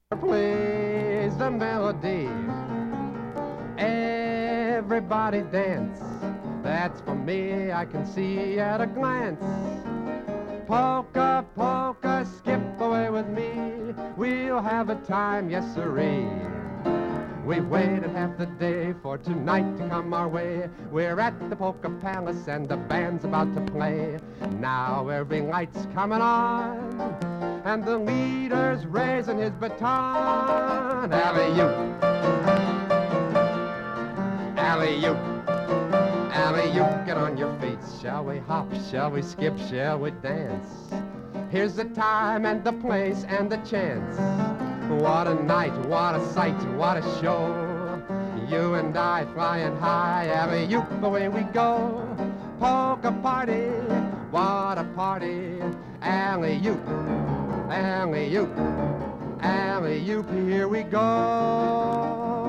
Plays the melody. Everybody dance. That's for me, I can see at a glance. Polka, polka, skip away with me. We'll have a time, yes sirree. We've waited half the day for tonight to come our way. We're at the Polka Palace and the band's about to play. Now every light's coming on, and the leader's raising his baton. Alley-oop, alley-oop, alley-oop, get on your feet. Shall we hop, shall we skip, shall we dance? Here's the time and the place and the chance. What a night, what a sight, what a show. You and I flying high, alley-oop, away we go. Polka party, what a party. Alley-oop, alley-oop, alley-oop, here we go.